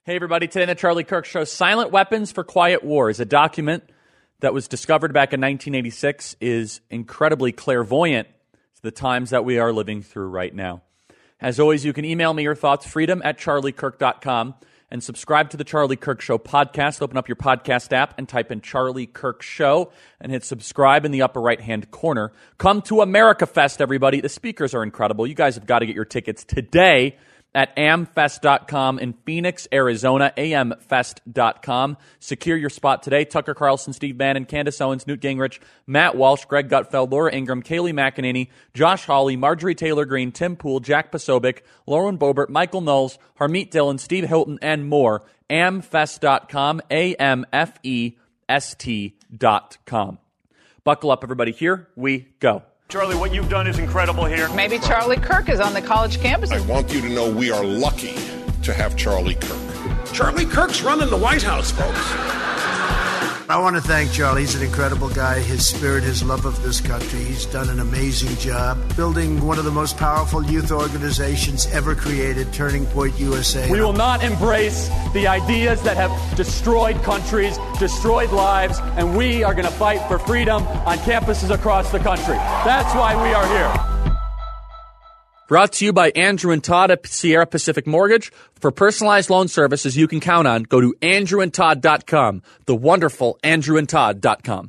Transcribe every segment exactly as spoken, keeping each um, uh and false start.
Hey, everybody. Today on the Charlie Kirk Show, Silent Weapons for Quiet Wars, a document that was discovered back in nineteen eighty-six, is incredibly clairvoyant to the times that we are living through right now. As always, you can email me your thoughts, freedom at charlie kirk dot com, and subscribe to the Charlie Kirk Show podcast. Open up your podcast app and type in Charlie Kirk Show and hit subscribe in the upper right-hand corner. Come to America Fest, everybody. The speakers are incredible. You guys have got to get your tickets today at a m fest dot com in Phoenix, Arizona, a m fest dot com. Secure your spot today. Tucker Carlson, Steve Bannon, Candace Owens, Newt Gingrich, Matt Walsh, Greg Gutfeld, Laura Ingraham, Kayleigh McEnany, Josh Hawley, Marjorie Taylor Greene, Tim Pool, Jack Posobiec, Lauren Boebert, Michael Knowles, Harmeet Dillon, Steve Hilton, and more. a m fest dot com, A M F E S T dot com. Buckle up, everybody. Here we go. Charlie, what you've done is incredible here. Maybe Charlie Kirk is on the college campus. I want you to know we are lucky to have Charlie Kirk. Charlie Kirk's running the White House, folks. I want to thank Charlie. He's an incredible guy. His spirit, his love of this country. He's done an amazing job building one of the most powerful youth organizations ever created, Turning Point U S A. We will not embrace the ideas that have destroyed countries, destroyed lives, and we are going to fight for freedom on campuses across the country. That's why we are here. Brought to you by Andrew and Todd at Sierra Pacific Mortgage. For personalized loan services you can count on, go to andrew and todd dot com, the wonderful andrew and todd dot com.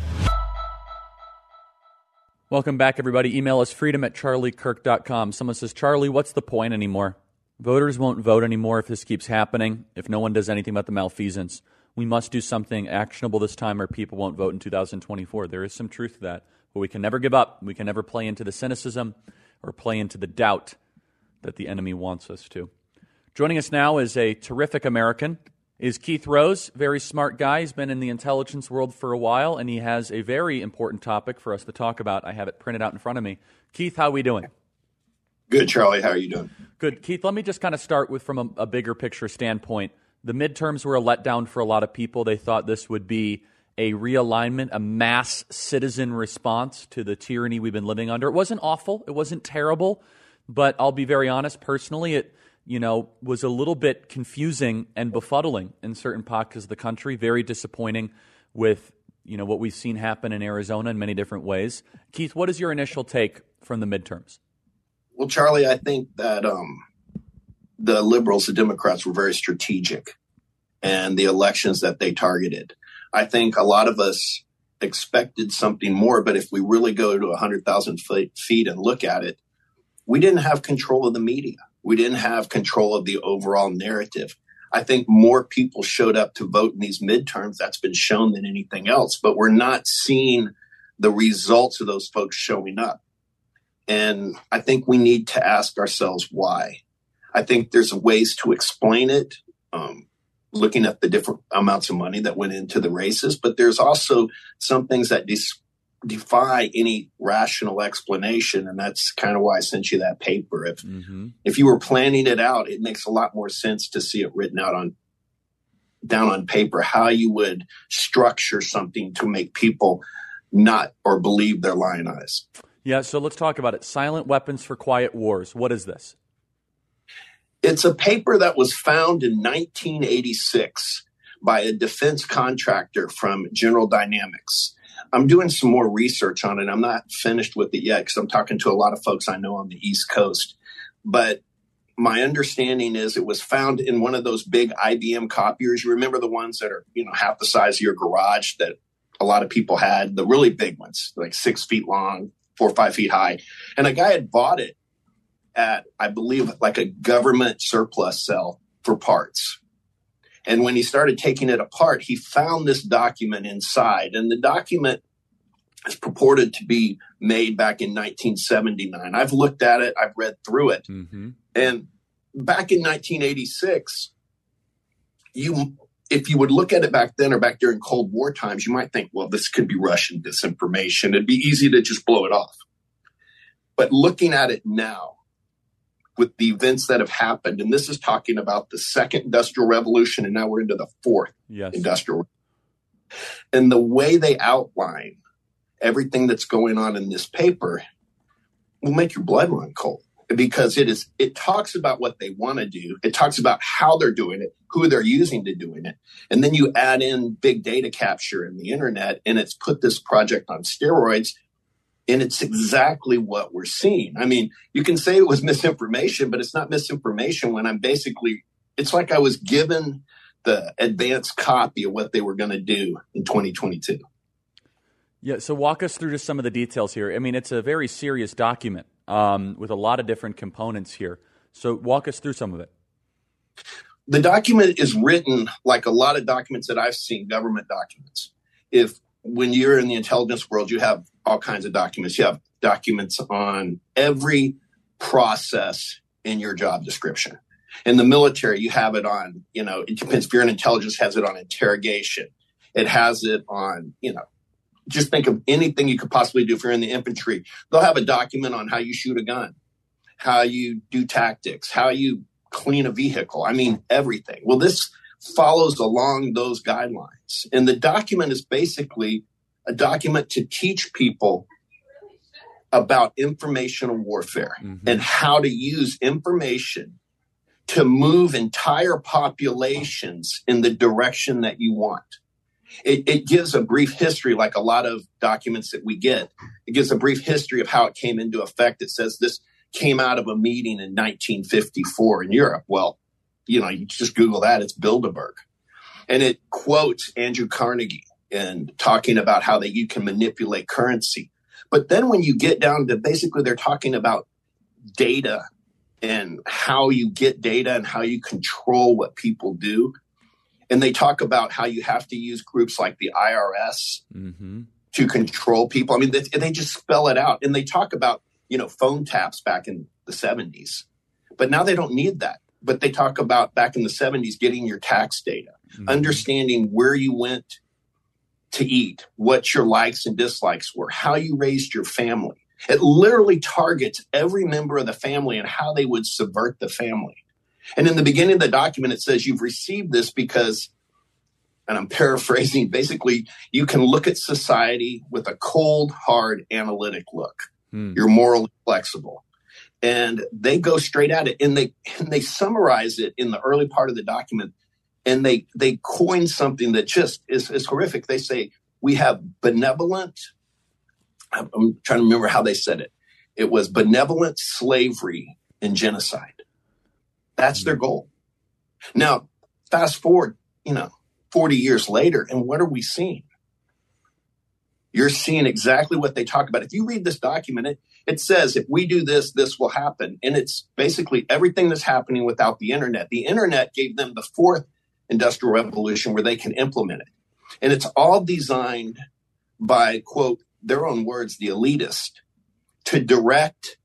Welcome back, everybody. Email us freedom at charlie kirk dot com. Someone says, Charlie, what's the point anymore? Voters won't vote anymore if this keeps happening, if no one does anything about the malfeasance. We must do something actionable this time or people won't vote in two thousand twenty-four. There is some truth to that, but we can never give up. We can never play into the cynicism or play into the doubt that the enemy wants us to. Joining us now is a terrific American, is Keith Rose, very smart guy. He's been in the intelligence world for a while, and he has a very important topic for us to talk about. I have it printed out in front of me. Keith, how are we doing? Good, Charlie. How are you doing? Good. Keith, let me just kind of start with from a, a bigger picture standpoint. The midterms were a letdown for a lot of people. They thought this would be a realignment, a mass citizen response to the tyranny we've been living under. It wasn't awful. It wasn't terrible. But I'll be very honest, personally, it you know was a little bit confusing and befuddling in certain pockets of the country. Very disappointing with you know what we've seen happen in Arizona in many different ways. Keith, what is your initial take from the midterms? Well, Charlie, I think that um, the liberals, the Democrats, were very strategic in the elections that they targeted. I think a lot of us expected something more, but if we really go to one hundred thousand feet and look at it, we didn't have control of the media. We didn't have control of the overall narrative. I think more people showed up to vote in these midterms. That's been shown than anything else, but we're not seeing the results of those folks showing up. And I think we need to ask ourselves why. I think there's ways to explain it. Um, looking at the different amounts of money that went into the races, but there's also some things that dis- defy any rational explanation, and that's kind of why I sent you that paper. If mm-hmm. if you were planning it out, it makes a lot more sense to see it written out on down on paper, how you would structure something to make people not or believe their lying eyes. Yeah, so let's talk about it. Silent Weapons for Quiet Wars. What is this? It's a paper that was found in nineteen eighty-six by a defense contractor from General Dynamics. I'm doing some more research on it. I'm not finished with it yet because I'm talking to a lot of folks I know on the East Coast. But my understanding is it was found in one of those big I B M copiers. You remember the ones that are, you know, half the size of your garage that a lot of people had, the really big ones, like six feet long, four or five feet high. And a guy had bought it at, I believe, like a government surplus sale for parts. And when he started taking it apart, he found this document inside. And the document is purported to be made back in nineteen seventy-nine. I've looked at it. I've read through it. Mm-hmm. And back in nineteen eighty-six, you, if you would look at it back then or back during Cold War times, you might think, well, this could be Russian disinformation. It'd be easy to just blow it off. But looking at it now, with the events that have happened, and this is talking about the second industrial revolution, and now we're into the fourth yes. industrial. And the way they outline everything that's going on in this paper will make your blood run cold. because it is it talks about what they want to do. It talks about how they're doing it, who they're using to doing it. And then you add in big data capture and the internet, and it's put this project on steroids. And it's exactly what we're seeing. I mean, you can say it was misinformation, but it's not misinformation when I'm basically, it's like I was given the advanced copy of what they were going to do in twenty twenty-two. Yeah, so walk us through just some of the details here. I mean, it's a very serious document um, with a lot of different components here. So walk us through some of it. The document is written like a lot of documents that I've seen, government documents. If when you're in the intelligence world, you have all kinds of documents. You have documents on every process in your job description. In the military, you have it on, you know, it depends. If you're in intelligence, has it on interrogation. It has it on, you know, just think of anything you could possibly do. If you're in the infantry, they'll have a document on how you shoot a gun, how you do tactics, how you clean a vehicle. I mean, everything. Well, this follows along those guidelines. And the document is basically a document to teach people about informational warfare mm-hmm. and how to use information to move entire populations in the direction that you want. It, it gives a brief history, like a lot of documents that we get. It gives a brief history of how it came into effect. It says this came out of a meeting in nineteen fifty-four in Europe. Well, you know, you just Google that, it's Bilderberg. And it quotes Andrew Carnegie and talking about how that you can manipulate currency. But then when you get down to basically they're talking about data and how you get data and how you control what people do. And they talk about how you have to use groups like the I R S mm-hmm. to control people. I mean, they, they just spell it out. And they talk about, you know, phone taps back in the seventies. But now they don't need that. But they talk about back in the seventies, getting your tax data, mm-hmm. understanding where you went to eat, what your likes and dislikes were, how you raised your family. It literally targets every member of the family and how they would subvert the family. And in the beginning of the document, it says you've received this because, and I'm paraphrasing, basically, you can look at society with a cold, hard, analytic look. Hmm. You're morally flexible. And they go straight at it, and they and they summarize it in the early part of the document, and they they coin something that just is, is horrific. They say, we have benevolent, I'm trying to remember how they said it. It was benevolent slavery and genocide. That's their goal. Now, fast forward, you know, forty years later, and what are we seeing? You're seeing exactly what they talk about. If you read this document, it, it says, if we do this, this will happen. And it's basically everything that's happening without the internet. The internet gave them the fourth industrial revolution where they can implement it. And it's all designed by, quote, their own words, the elitist, to direct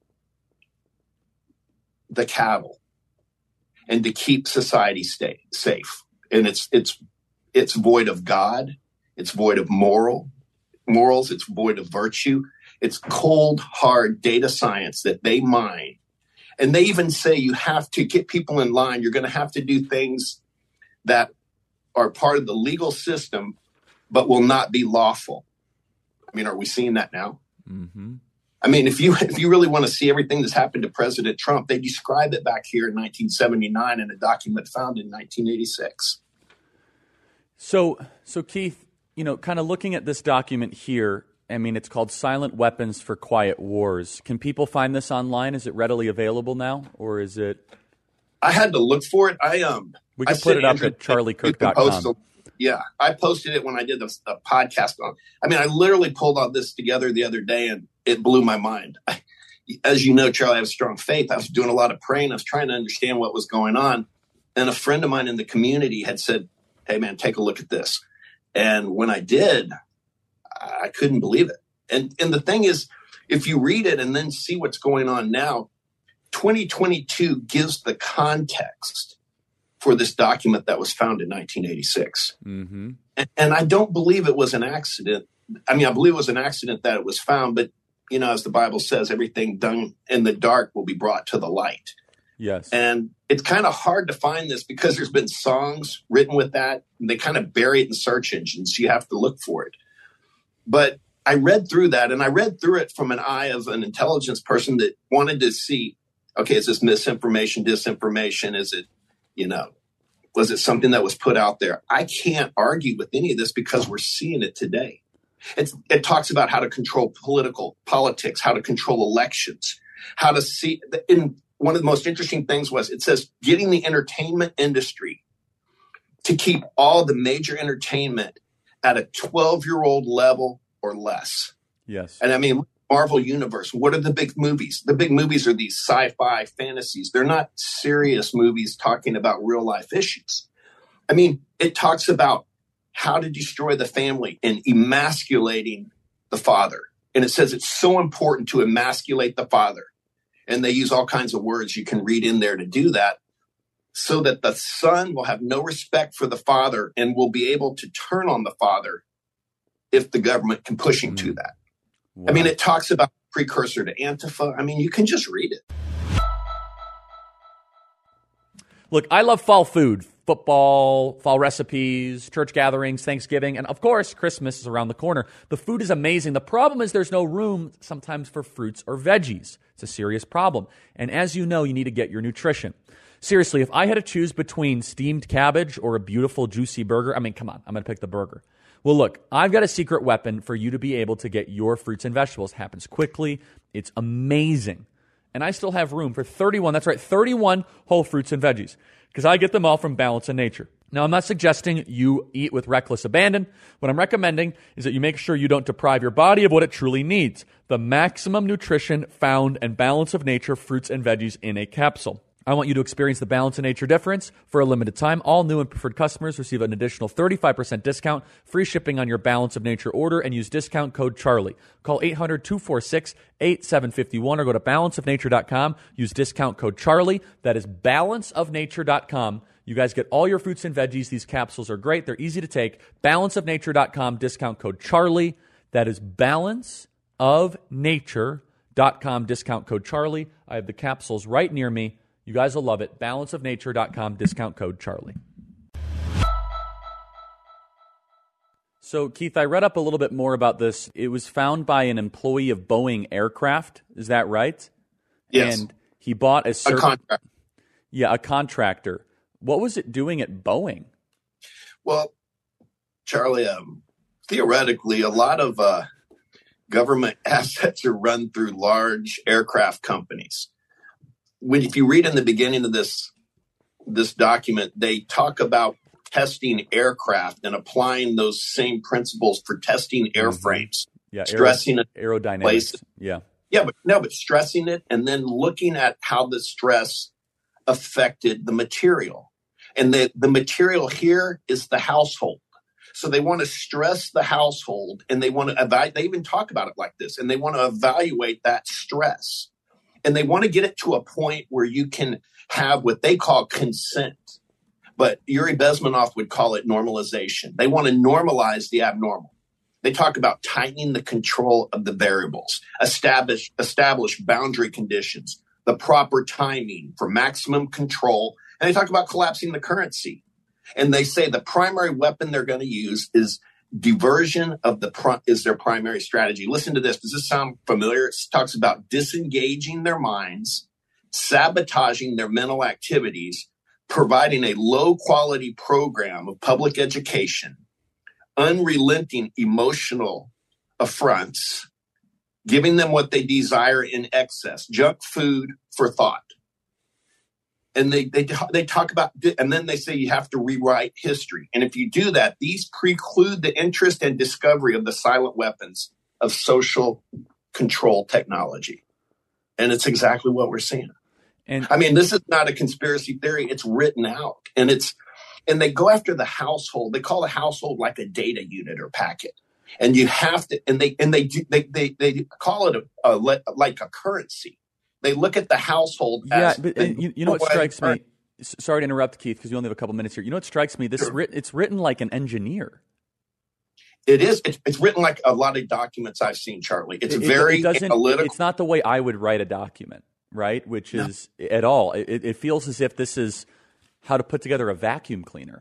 the cattle and to keep society stay safe. And it's it's it's void of God. It's void of moral morals. It's void of virtue. It's cold, hard data science that they mine. And they even say you have to get people in line. You're going to have to do things that are part of the legal system, but will not be lawful. I mean, are we seeing that now? Mm-hmm. I mean, if you if you really want to see everything that's happened to President Trump, they describe it back here in nineteen seventy-nine in a document found in nineteen eighty-six. So, so Keith, you know, kind of looking at this document here, I mean, it's called Silent Weapons for Quiet Wars. Can people find this online? Is it readily available now, or is it? I had to look for it. I um, we can I put it up Andrew, at charlie kirk dot com. Yeah, I posted it when I did the, the podcast on. I mean, I literally pulled all this together the other day, and it blew my mind. I, as you know, Charlie, I have strong faith. I was doing a lot of praying. I was trying to understand what was going on. And a friend of mine in the community had said, hey, man, take a look at this. And when I did, I couldn't believe it. And, and the thing is, if you read it and then see what's going on now, twenty twenty-two gives the context for this document that was found in nineteen eighty-six. Mm-hmm. And, and I don't believe it was an accident. I mean, I believe it was an accident that it was found, but, you know, as the Bible says, everything done in the dark will be brought to the light. Yes. And it's kind of hard to find this because there's been songs written with that. And they kind of bury it in search engines. So you have to look for it. But I read through that, and I read through it from an eye of an intelligence person that wanted to see, Okay, is this misinformation, disinformation? Is it, you know, was it something that was put out there? I can't argue with any of this because we're seeing it today. It's, it talks about how to control political politics, how to control elections, how to see. In one of the most interesting things was it says getting the entertainment industry to keep all the major entertainment at a twelve-year-old level or less. Yes. And I mean, Marvel Universe, what are the big movies? The big movies are these sci-fi fantasies. They're not serious movies talking about real-life issues. I mean, it talks about how to destroy the family and emasculating the father. And it says it's so important to emasculate the father. And they use all kinds of words you can read in there to do that, so that the son will have no respect for the father and will be able to turn on the father if the government can push him mm. to that. Wow. I mean, it talks about precursor to Antifa. I mean, you can just read it. Look, I love fall food, football, fall recipes, church gatherings, Thanksgiving, and of course, Christmas is around the corner. The food is amazing. The problem is there's no room sometimes for fruits or veggies. It's a serious problem. And as you know, you need to get your nutrition. Seriously, if I had to choose between steamed cabbage or a beautiful, juicy burger, I mean, come on, I'm going to pick the burger. Well, look, I've got a secret weapon for you to be able to get your fruits and vegetables. It happens quickly. It's amazing. And I still have room for thirty-one, that's right, thirty-one whole fruits and veggies, because I get them all from Balance of Nature. Now, I'm not suggesting you eat with reckless abandon. What I'm recommending is that you make sure you don't deprive your body of what it truly needs, the maximum nutrition found in Balance of Nature fruits and veggies in a capsule. I want you to experience the Balance of Nature difference for a limited time. All new and preferred customers receive an additional thirty-five percent discount, free shipping on your Balance of Nature order, and use discount code Charlie. Call eight hundred, two four six, eight seven five one or go to balance of nature dot com. Use discount code Charlie. That is balance of nature dot com. You guys get all your fruits and veggies. These capsules are great. They're easy to take. balance of nature dot com, discount code Charlie. That is balance of nature dot com, discount code Charlie. I have the capsules right near me. You guys will love it. balance of nature dot com, discount code Charlie. So, Keith, I read up a little bit more about this. It was found by an employee of Boeing Aircraft. Is that right? Yes. And he bought a certain... A contract. Yeah, a contractor. What was it doing at Boeing? Well, Charlie, um, theoretically, a lot of uh, government assets are run through large aircraft companies. When, if you read in the beginning of this this document, they talk about testing aircraft and applying those same principles for testing airframes. Yeah, stressing aero, it, aerodynamics. place. Yeah, yeah, but no, but stressing it and then looking at how the stress affected the material, and the the material here is the household. So they want to stress the household, and they want to evaluate. They even talk about it like this, and they want to evaluate that stress. And they want to get it to a point where you can have what they call consent. But Yuri Bezmenov would call it normalization. They want to normalize the abnormal. They talk about tightening the control of the variables, establish, establish boundary conditions, the proper timing for maximum control. And they talk about collapsing the currency. And they say the primary weapon they're going to use is diversion of the pro- is their primary strategy. Listen to this. Does this sound familiar? It talks about disengaging their minds, sabotaging their mental activities, providing a low quality program of public education, unrelenting emotional affronts, giving them what they desire in excess, junk food for thought. And they, they they talk about, and then they say you have to rewrite history. And if you do that, these preclude the interest and discovery of the silent weapons of social control technology. And it's exactly what we're seeing. And I mean, this is not a conspiracy theory. It's written out. And it's and they go after the household. They call the household like a data unit or packet. And you have to, and they and they do, they, they they call it a, a like a currency. They look at the household. Yeah, as but you, you know what strikes me? Sorry to interrupt, Keith, because we only have a couple minutes here. You know what strikes me? This Sure. is writ- it's written like an engineer. It is. It's, it's written like a lot of documents I've seen, Charlie. It's It- it- very it doesn't- analytical. It's not the way I would write a document, right? Which is at all. It, it feels as if this is how to put together a vacuum cleaner.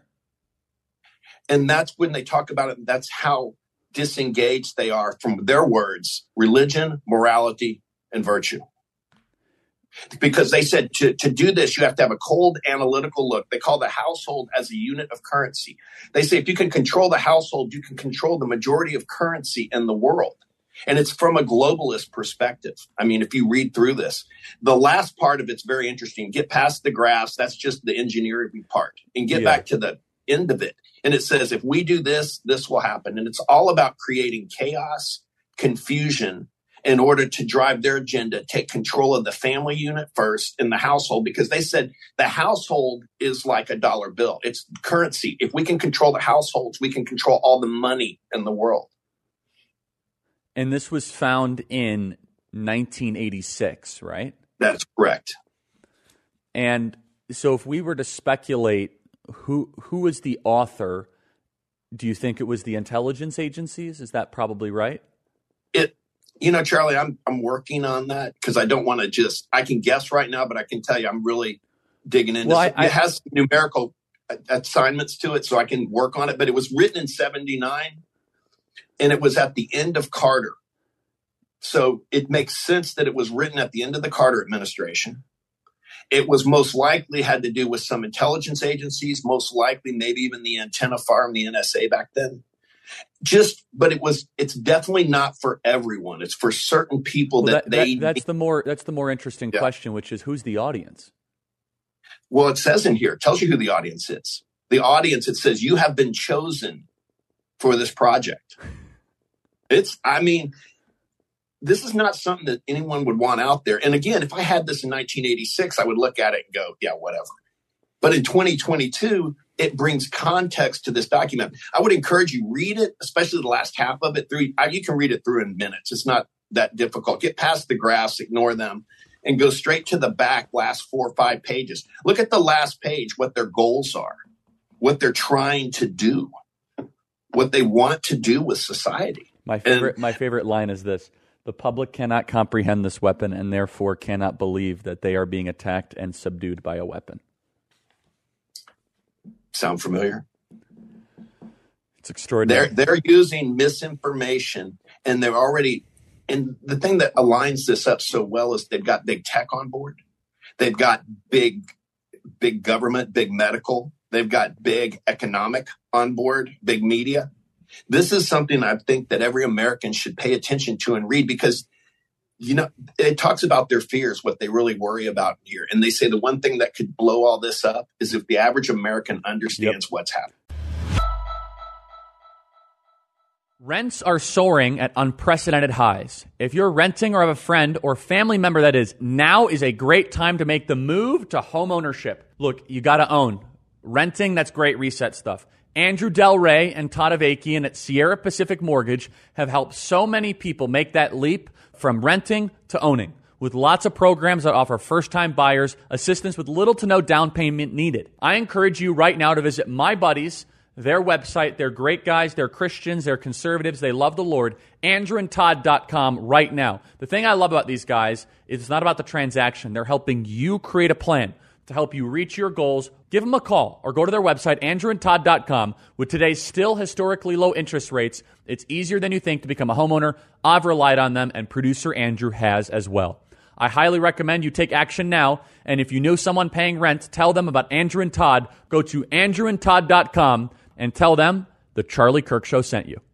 And that's when they talk about it. That's how disengaged they are from their words: religion, morality, and virtue. Because they said to, to do this, you have to have a cold analytical look. They call the household as a unit of currency. They say if you can control the household, you can control the majority of currency in the world. And it's from a globalist perspective. I mean, if you read through this, the last part of it's very interesting. Get past the graphs. That's just the engineering part. And get yeah. back to the end of it. And it says, if we do this, this will happen. And it's all about creating chaos, confusion, in order to drive their agenda, take control of the family unit first in the household, because they said the household is like a dollar bill. It's currency. If we can control the households, we can control all the money in the world. And this was found in nineteen eighty-six, right? That's correct. And so if we were to speculate who who was the author, do you think it was the intelligence agencies? Is that probably right? It You know, Charlie, I'm I'm working on that because I don't want to just, I can guess right now, but I can tell you I'm really digging into well, it. I, it has numerical assignments to it, so I can work on it. But it was written in seventy-nine, and it was at the end of Carter. So it makes sense that it was written at the end of the Carter administration. It was most likely had to do with some intelligence agencies, most likely maybe even the antenna farm, the N S A back then. Just, but it was, it's definitely not for everyone. It's for certain people well, that, that they. That, that's the more, that's the more interesting yeah. question, which is who's the audience? Well, it says in here, it tells you who the audience is. The audience, it says you have been chosen for this project. It's, I mean, this is not something that anyone would want out there. And again, if I had this in nineteen eighty-six, I would look at it and go, yeah, whatever. But in twenty twenty-two, it brings context to this document. I would encourage you, read it, especially the last half of it through. You can read it through in minutes. It's not that difficult. Get past the graphs, ignore them, and go straight to the back last four or five pages. Look at the last page, what their goals are, what they're trying to do, what they want to do with society. My favorite, and, my favorite line is this. The public cannot comprehend this weapon and therefore cannot believe that they are being attacked and subdued by a weapon. Sound familiar? It's extraordinary. They're, they're using misinformation, and they're already, and the thing that aligns this up so well is they've got big tech on board. They've got big, big government, big medical. They've got big economic on board, big media. This is something I think that every American should pay attention to and read because, you know, it talks about their fears, what they really worry about here. And they say the one thing that could blow all this up is if the average American understands yep. what's happening. Rents are soaring at unprecedented highs. If you're renting or have a friend or family member that is, now is a great time to make the move to home ownership. Look, you got to own. Renting, that's great reset stuff. Andrew Del Rey and Todd Avakian at Sierra Pacific Mortgage have helped so many people make that leap from renting to owning, with lots of programs that offer first-time buyers assistance with little to no down payment needed. I encourage you right now to visit My Buddies, their website. They're great guys. They're Christians. They're conservatives. They love the Lord. andrew and todd dot com right now. The thing I love about these guys is it's not about the transaction. They're helping you create a plan to help you reach your goals. Give them a call or go to their website, andrew and todd dot com. With today's still historically low interest rates, it's easier than you think to become a homeowner. I've relied on them, and producer Andrew has as well. I highly recommend you take action now, and if you know someone paying rent, tell them about Andrew and Todd. Go to andrew and todd dot com and tell them the Charlie Kirk Show sent you.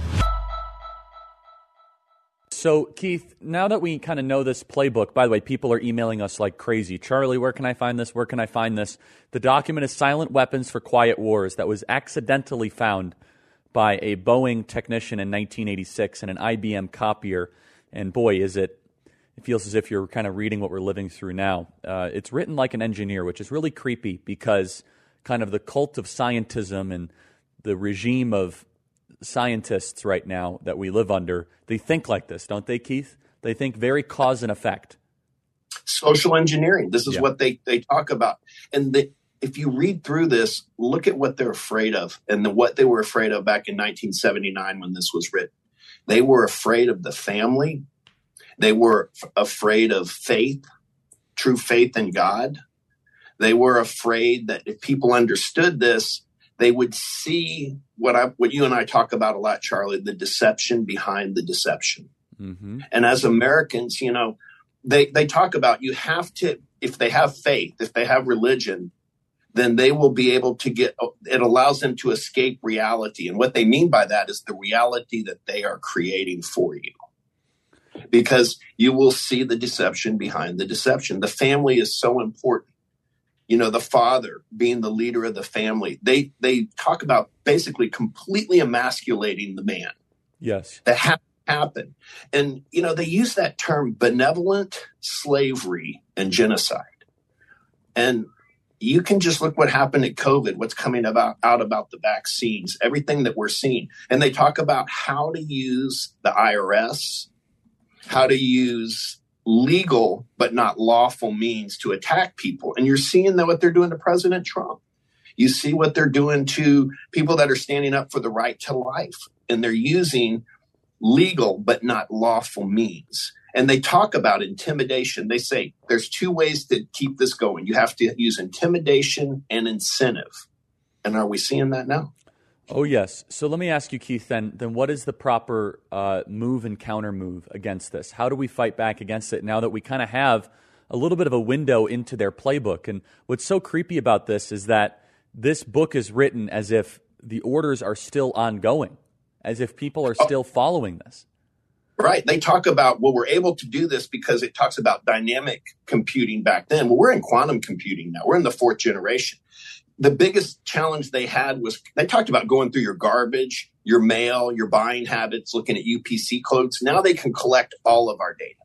So, Keith, now that we kind of know this playbook, by the way, people are emailing us like crazy. Charlie, where can I find this? Where can I find this? The document is Silent Weapons for Quiet Wars that was accidentally found by a Boeing technician in nineteen eighty-six in an I B M copier. And boy, is it, it feels as if you're kind of reading what we're living through now. Uh, it's written like an engineer, which is really creepy because kind of the cult of scientism and the regime of scientists right now that we live under, they think like this, don't they, Keith? They think very cause and effect. Social engineering. This is yeah. what they, they talk about. And the, if you read through this, look at what they're afraid of and the, what they were afraid of back in nineteen seventy-nine when this was written. They were afraid of the family. They were f- afraid of faith, true faith in God. They were afraid that if people understood this, they would see what I, what you and I talk about a lot, Charlie, the deception behind the deception. Mm-hmm. And as Americans, you know, they, they talk about you have to, if they have faith, if they have religion, then they will be able to get, it allows them to escape reality. And what they mean by that is the reality that they are creating for you. Because you will see the deception behind the deception. The family is so important. You know, the father being the leader of the family. They they talk about basically completely emasculating the man. Yes. That ha- happen. And, you know, they use that term benevolent slavery and genocide. And you can just look what happened at COVID, what's coming about out about the vaccines, everything that we're seeing. And they talk about how to use the I R S, how to use legal but not lawful means to attack people. And you're seeing that what they're doing to President Trump. You see what they're doing to people that are standing up for the right to life. And they're using legal but not lawful means. And they talk about intimidation. They say there's two ways to keep this going. You have to use intimidation and incentive. And are we seeing that now? Oh, yes. So let me ask you, Keith, then, then what is the proper uh, move and counter move against this? How do we fight back against it now that we kind of have a little bit of a window into their playbook? And what's so creepy about this is that this book is written as if the orders are still ongoing, as if people are still following this. Right. They talk about, well, we're able to do this because it talks about dynamic computing back then. Well, we're in quantum computing now. We're in the fourth generation. The biggest challenge they had was they talked about going through your garbage, your mail, your buying habits, looking at U P C codes. Now they can collect all of our data.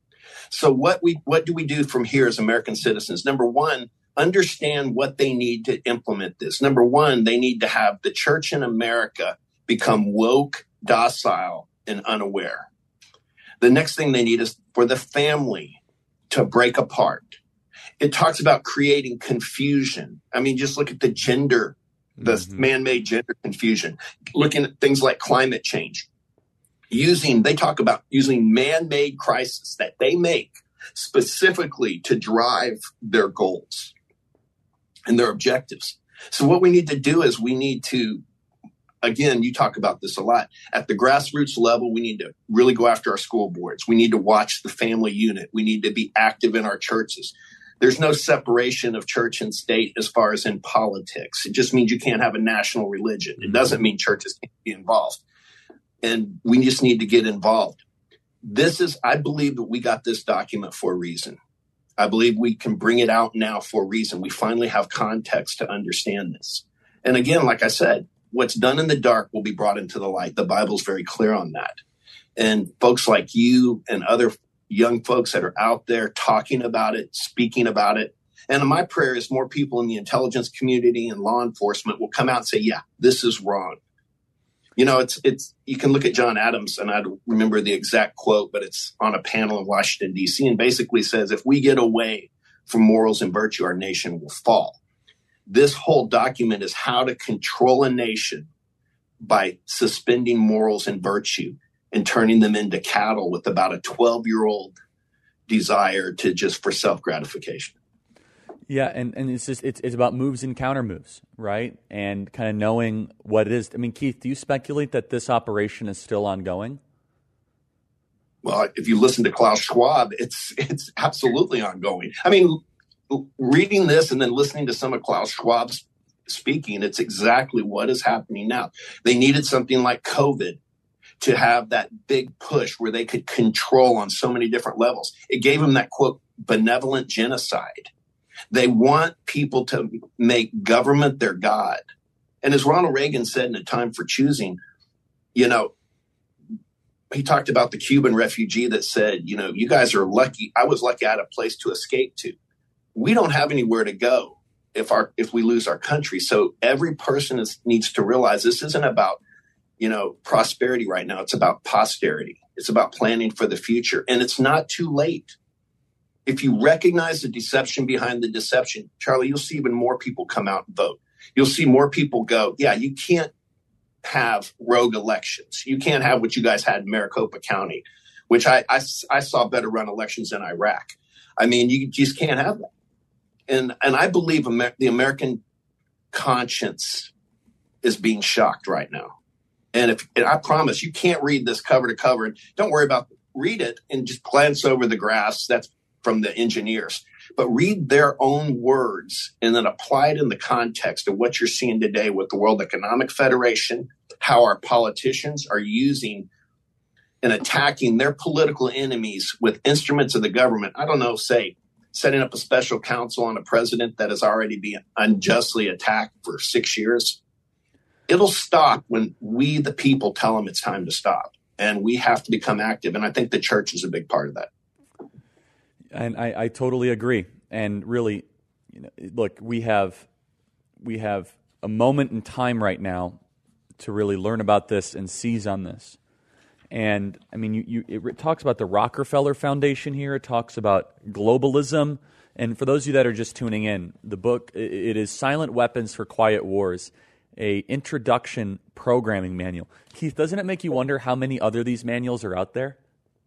So what we what do we do from here as American citizens? Number one, understand what they need to implement this. Number one, they need to have the church in America become woke, docile, and unaware. The next thing they need is for the family to break apart. It talks about creating confusion. I mean, just look at the gender, the mm-hmm. man-made gender confusion. Looking at things like climate change. Using, they talk about using man-made crises that they make specifically to drive their goals and their objectives. So what we need to do is we need to, again, you talk about this a lot. At the grassroots level, we need to really go after our school boards. We need to watch the family unit. We need to be active in our churches. There's no separation of church and state as far as in politics. It just means you can't have a national religion. It doesn't mean churches can't be involved. And we just need to get involved. This is, I believe that we got this document for a reason. I believe we can bring it out now for a reason. We finally have context to understand this. And again, like I said, what's done in the dark will be brought into the light. The Bible's very clear on that. And folks like you and other young folks that are out there talking about it, speaking about it. And my prayer is more people in the intelligence community and law enforcement will come out and say, yeah, this is wrong. You know, it's, it's, you can look at John Adams, and I don't remember the exact quote, but it's on a panel in Washington, D C, and basically says, if we get away from morals and virtue, our nation will fall. This whole document is how to control a nation by suspending morals and virtue and turning them into cattle with about a twelve-year-old desire to just for self-gratification. Yeah, and, and it's just it's it's about moves and counter moves, right? And kind of knowing what it is. I mean, Keith, do you speculate that this operation is still ongoing? Well, if you listen to Klaus Schwab, it's it's absolutely ongoing. I mean, reading this and then listening to some of Klaus Schwab's speaking, it's exactly what is happening now. They needed something like COVID to have that big push where they could control on so many different levels. It gave them that, quote, benevolent genocide. They want people to make government their God. And as Ronald Reagan said in A Time for Choosing, you know, he talked about the Cuban refugee that said, you know, you guys are lucky. I was lucky I had a place to escape to. We don't have anywhere to go if our if we lose our country. So every person is, needs to realize this isn't about, you know, prosperity right now. It's about posterity. It's about planning for the future. And it's not too late. If you recognize the deception behind the deception, Charlie, you'll see even more people come out and vote. You'll see more people go, yeah, you can't have rogue elections. You can't have what you guys had in Maricopa County, which I, I, I saw better run elections than Iraq. I mean, you just can't have that. And, and I believe Amer- the American conscience is being shocked right now. And if and I promise you can't read this cover to cover. And don't worry about read it and just glance over the graphs. That's from the engineers. But read their own words and then apply it in the context of what you're seeing today with the World Economic Federation, how our politicians are using and attacking their political enemies with instruments of the government. I don't know, say, setting up a special counsel on a president that has already been unjustly attacked for six years. It'll stop when we, the people, tell them it's time to stop. And we have to become active. And I think the church is a big part of that. And I, I totally agree. And really, you know, look, we have we have a moment in time right now to really learn about this and seize on this. And I mean, you, you, it talks about the Rockefeller Foundation here. It talks about globalism. And for those of you that are just tuning in, the book, it is Silent Weapons for Quiet Wars, a introduction programming manual. Keith, doesn't it make you wonder how many other these manuals are out there?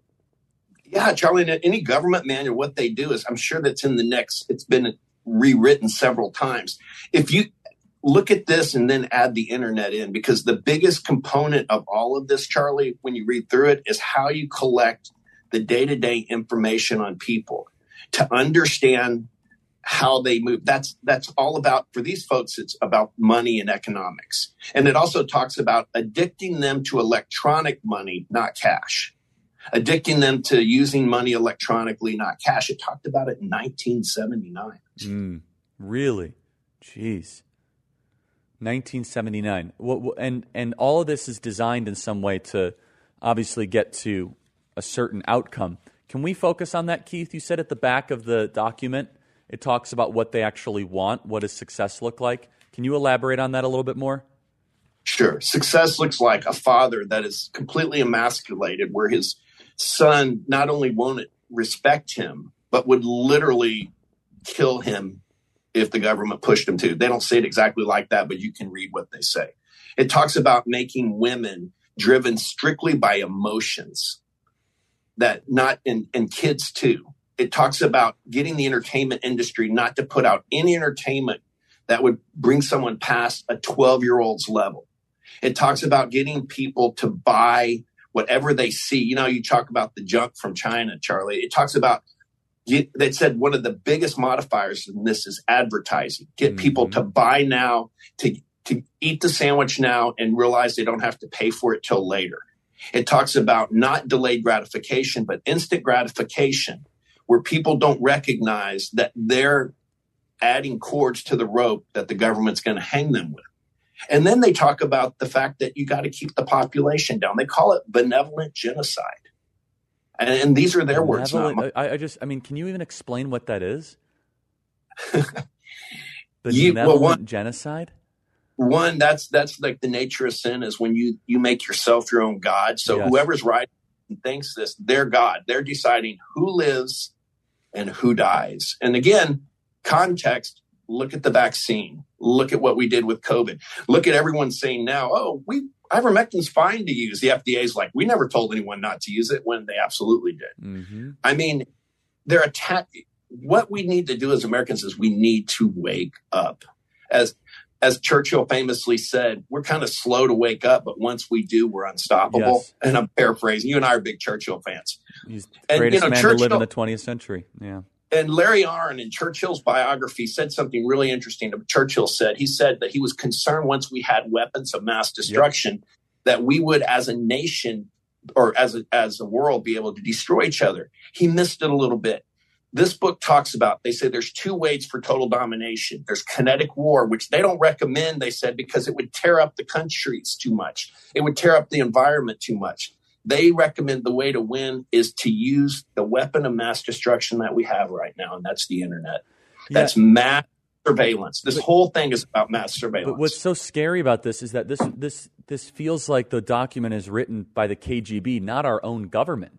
Yeah, Charlie, any government manual, what they do is, I'm sure that's in the next, it's been rewritten several times. If you look at this and then add the internet in, because the biggest component of all of this, Charlie, when you read through it, is how you collect the day-to-day information on people to understand how they move. That's that's all about, for these folks, it's about money and economics. And it also talks about addicting them to electronic money, not cash. Addicting them to using money electronically, not cash. It talked about it in nineteen seventy-nine. Mm, really? Jeez. nineteen seventy-nine. What, and, and all of this is designed in some way to obviously get to a certain outcome. Can we focus on that, Keith? You said at the back of the document, it talks about what they actually want. What does success look like? Can you elaborate on that a little bit more? Sure. Success looks like a father that is completely emasculated, where his son not only won't respect him, but would literally kill him if the government pushed him to. They don't say it exactly like that, but you can read what they say. It talks about making women driven strictly by emotions, that not in, and kids too. It talks about getting the entertainment industry not to put out any entertainment that would bring someone past a twelve-year-old's level. It talks about getting people to buy whatever they see. You know, you talk about the junk from China, Charlie. It talks about, they said one of the biggest modifiers in this is advertising. Get mm-hmm. people to buy now, to, to eat the sandwich now and realize they don't have to pay for it till later. It talks about not delayed gratification, but instant gratification, where people don't recognize that they're adding cords to the rope that the government's going to hang them with. And then they talk about the fact that you got to keep the population down. They call it benevolent genocide. And, and these are their words. Not my- I, I just, I mean, can you even explain what that is? Benevolent you, well, one, genocide? One, that's that's like the nature of sin, is when you, you make yourself your own God. So yes. Whoever's right and thinks this, they're God. They're deciding who lives and who dies. And again, context, look at the vaccine. Look at what we did with COVID. Look at everyone saying now, oh, we ivermectin's fine to use. The F D A's like, we never told anyone not to use it, when they absolutely did. Mm-hmm. I mean, they're attacking. What we need to do as Americans is we need to wake up. As as Churchill famously said, we're kind of slow to wake up, but once we do, we're unstoppable. Yes. And I'm paraphrasing. You and I are big Churchill fans. He's the greatest and, you know, man Churchill, to live in the twentieth century. Yeah. And Larry Arnn in Churchill's biography said something really interesting. Churchill said, he said that he was concerned once we had weapons of mass destruction, yep. that we would as a nation or as a, as a world be able to destroy each other. He missed it a little bit. This book talks about, they say there's two ways for total domination. There's kinetic war, which they don't recommend, they said, because it would tear up the countries too much. It would tear up the environment too much. They recommend the way to win is to use the weapon of mass destruction that we have right now, and that's the internet. Yeah. That's mass surveillance. This but, whole thing is about mass surveillance. But what's so scary about this is that this this this feels like the document is written by the K G B, not our own government.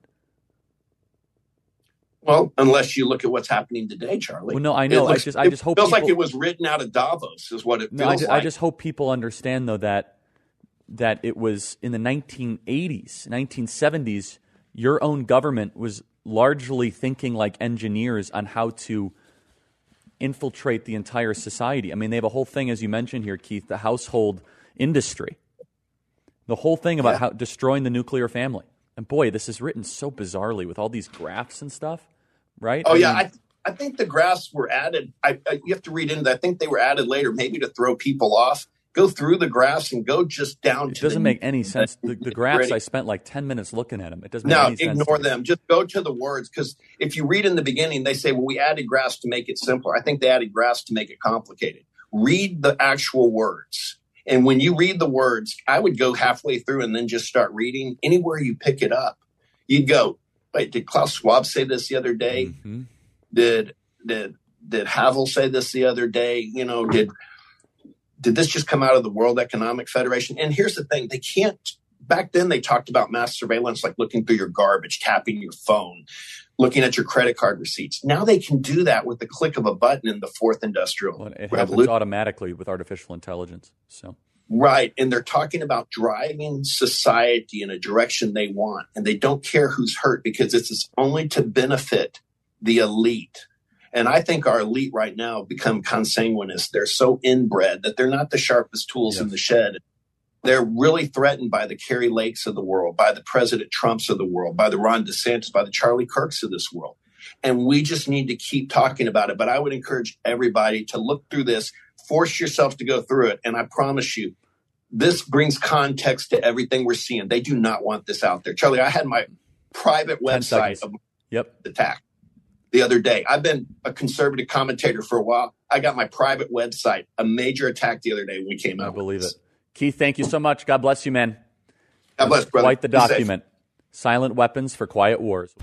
Well, unless you look at what's happening today, Charlie. Well, no, I know. Looks, I just I just hope it feels people, like it was written out of Davos, is what it no, feels I just, like. I just hope people understand, though, that that it was in the nineteen eighties, nineteen seventies, your own government was largely thinking like engineers on how to infiltrate the entire society. I mean, they have a whole thing, as you mentioned here, Keith, the household industry. The whole thing about yeah. how destroying the nuclear family. And boy, this is written so bizarrely with all these graphs and stuff, right? Oh, I yeah. mean, I, I think the graphs were added. I, I, you have to read into that. I think they were added later, maybe to throw people off. Go through the graphs and go just down it to doesn't the, make any sense. The, the graphs, I spent like ten minutes looking at them. It doesn't make No, any sense. ignore them. Just go to the words, because if you read in the beginning, they say, well, we added graphs to make it simpler. I think they added graphs to make it complicated. Read the actual words. And when you read the words, I would go halfway through and then just start reading. Anywhere you pick it up, you'd go, wait, did Klaus Schwab say this the other day? Mm-hmm. Did did did Havel say this the other day? You know, did did this just come out of the World Economic Federation? And here's the thing, they can't, back then they talked about mass surveillance, like looking through your garbage, tapping your phone, looking at your credit card receipts. Now they can do that with the click of a button in the fourth industrial well, it revolution. happens automatically with artificial intelligence. So right. And they're talking about driving society in a direction they want. And they don't care who's hurt, because this is only to benefit the elite. And I think our elite right now have become consanguineous. They're so inbred that they're not the sharpest tools yes. in the shed. They're really threatened by the Kerry Lakes of the world, by the President Trumps of the world, by the Ron DeSantis, by the Charlie Kirks of this world. And we just need to keep talking about it. But I would encourage everybody to look through this, force yourself to go through it. And I promise you, this brings context to everything we're seeing. They do not want this out there. Charlie, I had my private website of yep. attack the other day. I've been a conservative commentator for a while. I got my private website, a major attack the other day when we came out. I believe it. Keith, thank you so much. God bless you, man. God bless, brother. Quite the document. Silent Weapons for Quiet Wars.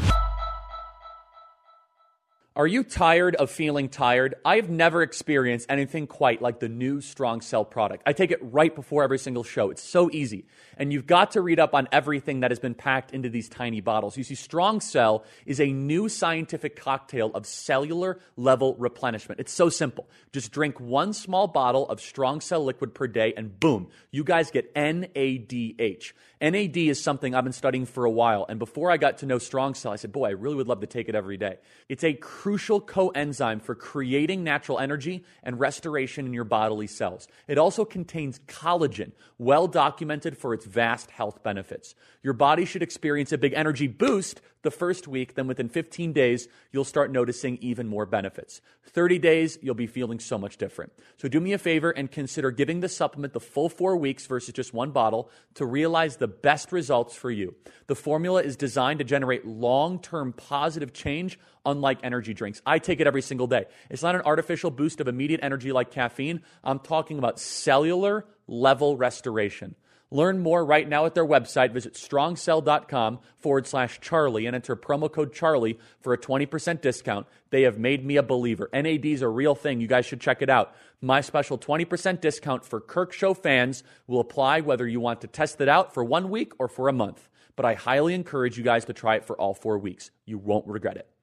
Are you tired of feeling tired? I've never experienced anything quite like the new Strong Cell product. I take it right before every single show. It's so easy. And you've got to read up on everything that has been packed into these tiny bottles. You see, Strong Cell is a new scientific cocktail of cellular level replenishment. It's so simple. Just drink one small bottle of Strong Cell liquid per day and boom, you guys get N A D H. N A D is something I've been studying for a while. And before I got to know Strong Cell, I said, boy, I really would love to take it every day. It's a crucial coenzyme for creating natural energy and restoration in your bodily cells. It also contains collagen, well documented for its vast health benefits. Your body should experience a big energy boost the first week, then within fifteen days, you'll start noticing even more benefits. thirty days, you'll be feeling so much different. So do me a favor and consider giving the supplement the full four weeks versus just one bottle to realize the best results for you. The formula is designed to generate long-term positive change, unlike energy drinks. I take it every single day. It's not an artificial boost of immediate energy like caffeine. I'm talking about cellular level restoration. Learn more right now at their website. Visit strongcell.com forward slash Charlie and enter promo code Charlie for a twenty percent discount. They have made me a believer. N A D is a real thing. You guys should check it out. My special twenty percent discount for Kirk Show fans will apply whether you want to test it out for one week or for a month. But I highly encourage you guys to try it for all four weeks. You won't regret it.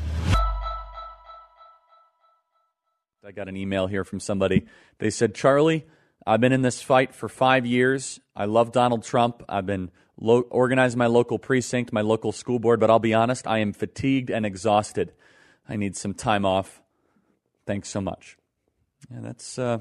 I got an email here from somebody. They said, Charlie, I've been in this fight for five years. I love Donald Trump. I've been lo- organizing my local precinct, my local school board, but I'll be honest, I am fatigued and exhausted. I need some time off. Thanks so much. Yeah, that's, uh,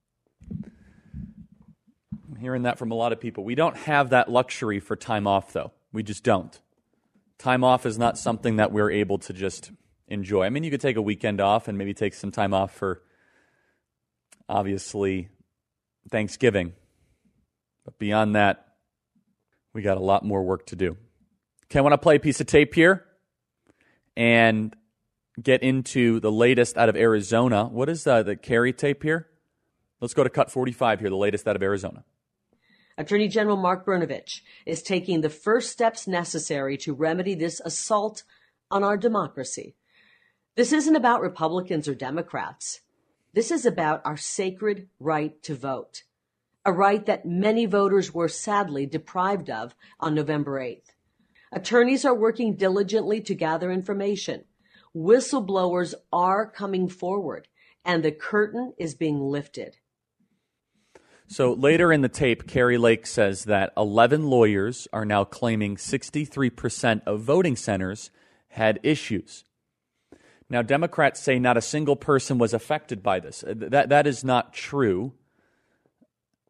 I'm hearing that from a lot of people. We don't have that luxury for time off, though. We just don't. Time off is not something that we're able to just enjoy. I mean, you could take a weekend off and maybe take some time off for, obviously, Thanksgiving. But beyond that, we got a lot more work to do. Okay, I want to play a piece of tape here and get into the latest out of Arizona. What is uh, the Kerry tape here? Let's go to cut forty-five here, the latest out of Arizona. Attorney General Mark Brnovich is taking the first steps necessary to remedy this assault on our democracy. This isn't about Republicans or Democrats. This is about our sacred right to vote, a right that many voters were sadly deprived of on November eighth. Attorneys are working diligently to gather information. Whistleblowers are coming forward, and the curtain is being lifted. So later in the tape, Kerry Lake says that eleven lawyers are now claiming sixty-three percent of voting centers had issues. Now, Democrats say not a single person was affected by this. That, that is not true.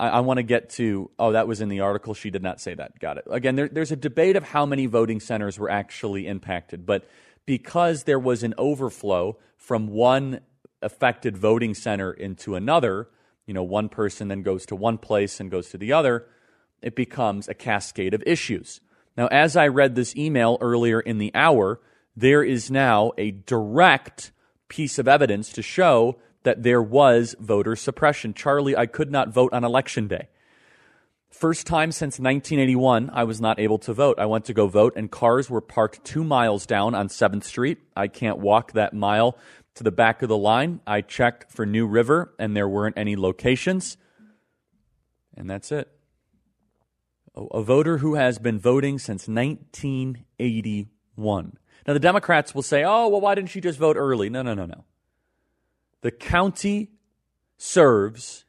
I, I want to get to, oh, that was in the article. She did not say that. Got it. Again, there, there's a debate of how many voting centers were actually impacted. But because there was an overflow from one affected voting center into another, you know, one person then goes to one place and goes to the other, it becomes a cascade of issues. Now, as I read this email earlier in the hour, there is now a direct piece of evidence to show that there was voter suppression. Charlie, I could not vote on election day. First time since nineteen eighty-one, I was not able to vote. I went to go vote, and cars were parked two miles down on seventh Street. I can't walk that mile to the back of the line. I checked for New River, and there weren't any locations. And that's it. A voter who has been voting since nineteen eighty-one. Now, the Democrats will say, oh, well, why didn't she just vote early? No, no, no, no. The county serves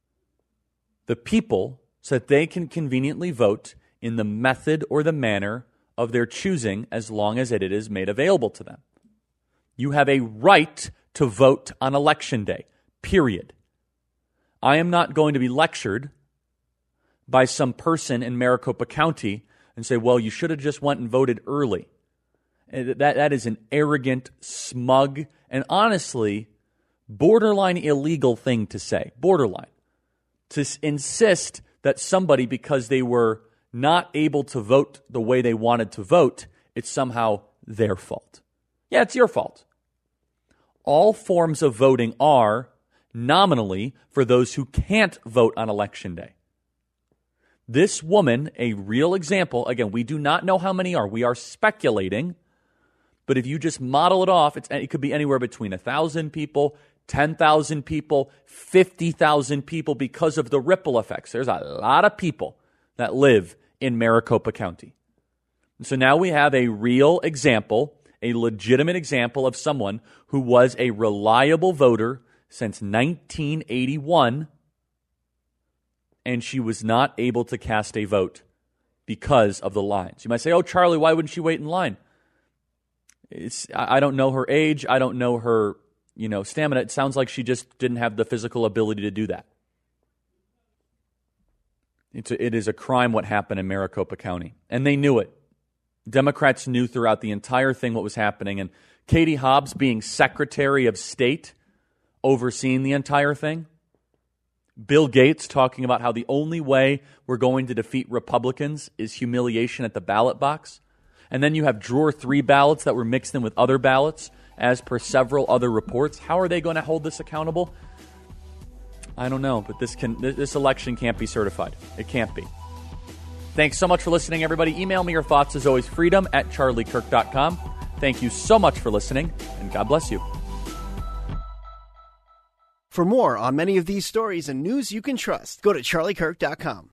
the people so that they can conveniently vote in the method or the manner of their choosing, as long as it is made available to them. You have a right to vote on election day, period. I am not going to be lectured by some person in Maricopa County and say, well, you should have just went and voted early. That, that is an arrogant, smug, and honestly, borderline illegal thing to say. Borderline. To s- insist that somebody, because they were not able to vote the way they wanted to vote, it's somehow their fault. Yeah, it's your fault. All forms of voting are nominally for those who can't vote on election day. This woman, a real example, again, we do not know how many are. We are speculating, but if you just model it off, it's, it could be anywhere between one thousand people, ten thousand people, fifty thousand people because of the ripple effects. There's a lot of people that live in Maricopa County. So now we have a real example, a legitimate example of someone who was a reliable voter since nineteen eighty-one, and she was not able to cast a vote because of the lines. You might say, oh, Charlie, why wouldn't she wait in line? It's, I don't know her age. I don't know her, you know, stamina. It sounds like she just didn't have the physical ability to do that. It's a, it is a crime what happened in Maricopa County, and they knew it. Democrats knew throughout the entire thing what was happening, and Katie Hobbs being Secretary of State, overseeing the entire thing. Bill Gates talking about how the only way we're going to defeat Republicans is humiliation at the ballot box. And then you have drawer three ballots that were mixed in with other ballots, as per several other reports. How are they going to hold this accountable? I don't know, but this can this election can't be certified. It can't be. Thanks so much for listening, everybody. Email me your thoughts, as always, freedom at charlie kirk dot com. Thank you so much for listening, and God bless you. For more on many of these stories and news you can trust, go to charlie kirk dot com.